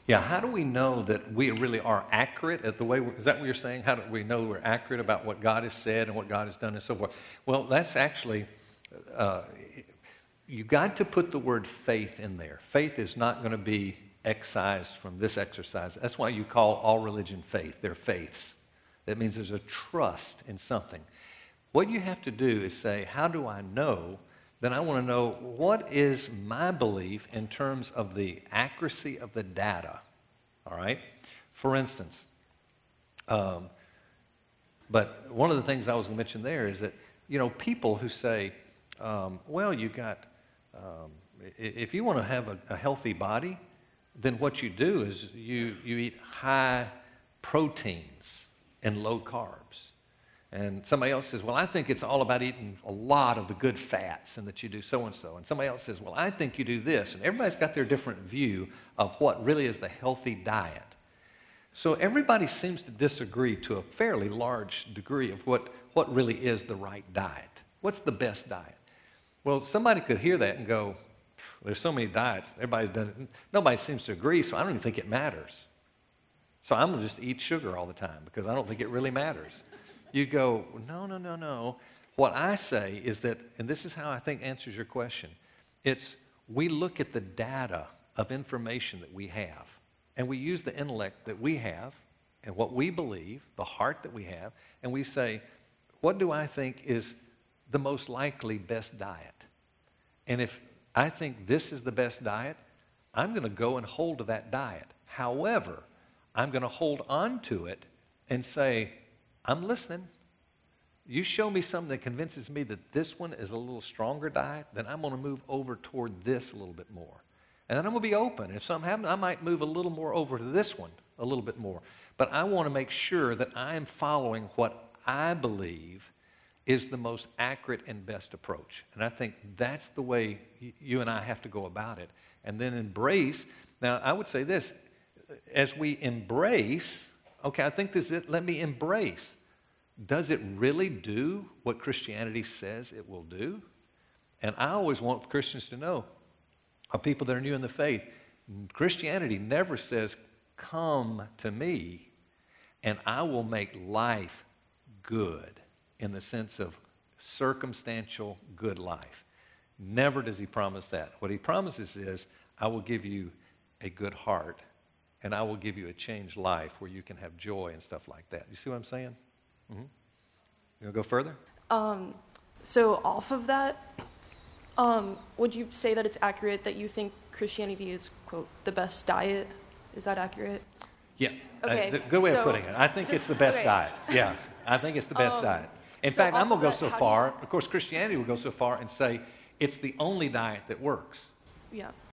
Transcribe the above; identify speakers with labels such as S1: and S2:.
S1: Yeah, how do we know that we really are accurate at the way, is that what you're saying? How do we know we're accurate about what God has said and what God has done and so forth? Well, that's actually, you got to put the word faith in there. Faith is not going to be excised from this exercise. That's why you call all religion faith. They're faiths. That means there's a trust in something. What you have to do is say, how do I know? Then I want to know, what is my belief in terms of the accuracy of the data, all right? For instance, but one of the things I was going to mention there is that, people who say, well, you got, if you want to have a healthy body, then what you do is you eat high proteins and low carbs. And somebody else says, well, I think it's all about eating a lot of the good fats and that you do so-and-so. And somebody else says, well, I think you do this. And everybody's got their different view of what really is the healthy diet. So everybody seems to disagree to a fairly large degree of what really is the right diet. What's the best diet? Well, somebody could hear that and go, there's so many diets. Everybody's done it. Nobody seems to agree, so I don't even think it matters. So I'm going to just eat sugar all the time because I don't think it really matters. You go, no. What I say is that, and this is how I think answers your question, it's we look at the data of information that we have, and we use the intellect that we have and what we believe, the heart that we have, and we say, what do I think is the most likely best diet? And if I think this is the best diet, I'm going to go and hold to that diet. However, I'm going to hold on to it and say, I'm listening. You show me something that convinces me that this one is a little stronger diet, then I'm going to move over toward this a little bit more. And then I'm going to be open. If something happens, I might move a little more over to this one a little bit more. But I want to make sure that I am following what I believe is the most accurate and best approach. And I think that's the way you and I have to go about it. And then embrace. Now, I would say this. As we embrace, okay, I think this is it. Let me embrace. Does it really do what Christianity says it will do? And I always want Christians to know, or people that are new in the faith, Christianity never says, come to me and I will make life good in the sense of circumstantial good life. Never does he promise that. What he promises is, I will give you a good heart and I will give you a changed life where you can have joy and stuff like that. You see what I'm saying? Mm-hmm. You want to go further?
S2: So off of that, would you say that it's accurate that you think Christianity is, quote, the best diet? Is that accurate?
S1: Yeah.
S2: Okay.
S1: Good way of putting it. I think it's the best diet. Yeah. I think it's the best diet. In fact, I'm going to go so far, of course, Christianity will go so far and say it's the only diet that works.
S2: Yeah.